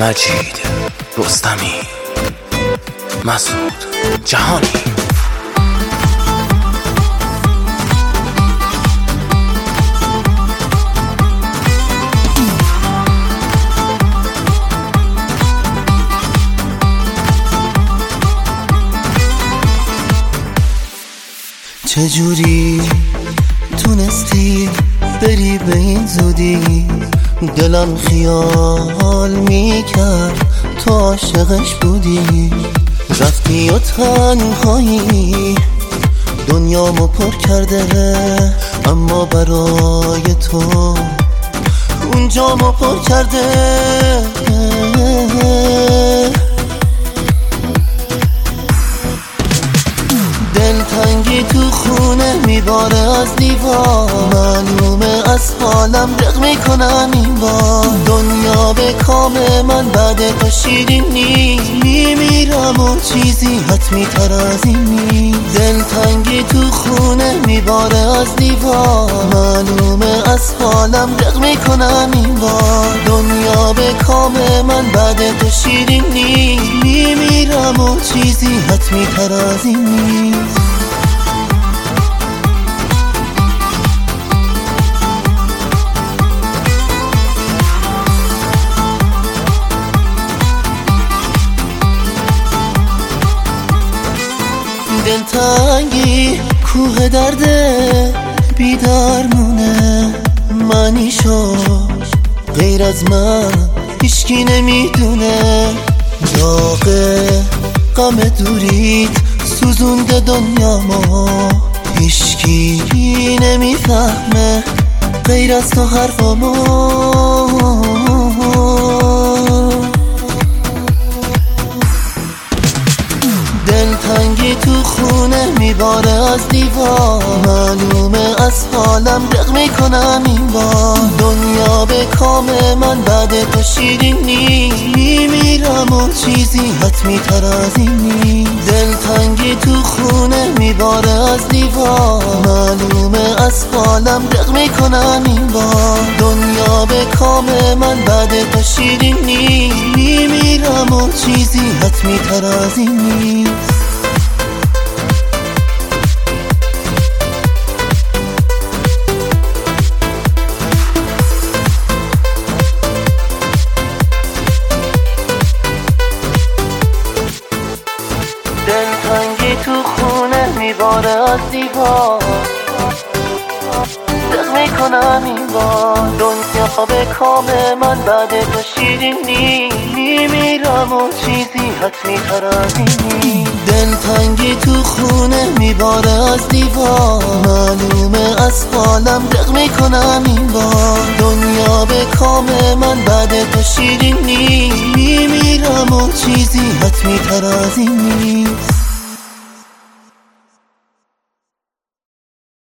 مجید رستمی، مسعود جهانی. چجوری تونستی بری به این زودی؟ دلم خیال میکرد تو عاشقش بودی. رفتی و تنهایی دنیامو پر کرده، اما برای تو اونجامو پر کرده. دلتنگی تو خونه میباره از دیوار، معلومه از حالم دق میکنم این بار. دنیا به کام من بعد تو شیرین نیست، میمیرم و چیزی حتمی تر از این نیست. دلتنگی تو خونه میباره از دیوار، معلومه از حالم دق میکنم این بار. دنیا به کام من بعد تو شیرین نیست، میمیرم و چیزی حتمی تر از این نیست. دلتنگی کوه درده بیدار مونه، معنیشو غیر از من هیچکی نمیدونه. داغ غم دوریت سوزونده دنیامو، هیچکی نمیفهمه غیر از تو حرفامو. دلتنگی تو خونه میباره از دیوار، معلومه از حالم دق میکنم این بار. دنیا به کام من بعد تو شیرین نیست، میمیرم و چیزی حتمی تر از این نیست. دلتنگی تو خونه میباره از دیوار، معلومه از حالم دق میکنم این بار. دنیا به کام من بعد تو شیرین نیست، میمیرم و چیزی حتمی تر از این نیست. دلتنگی تو خونه میباره از دیوار، دق میکنم این بار. دنیا به کام من بعد تو شیرین نیست، میمیرم و چیزی حتمی تر از این نیست. دلتنگی تو خونه میباره از دیوار، معلومه از حالم دق میکنم این بار. دنیا به کام من بعد تو شیرین نیست، میمیرم و چیزی حتمی تر از این نیست.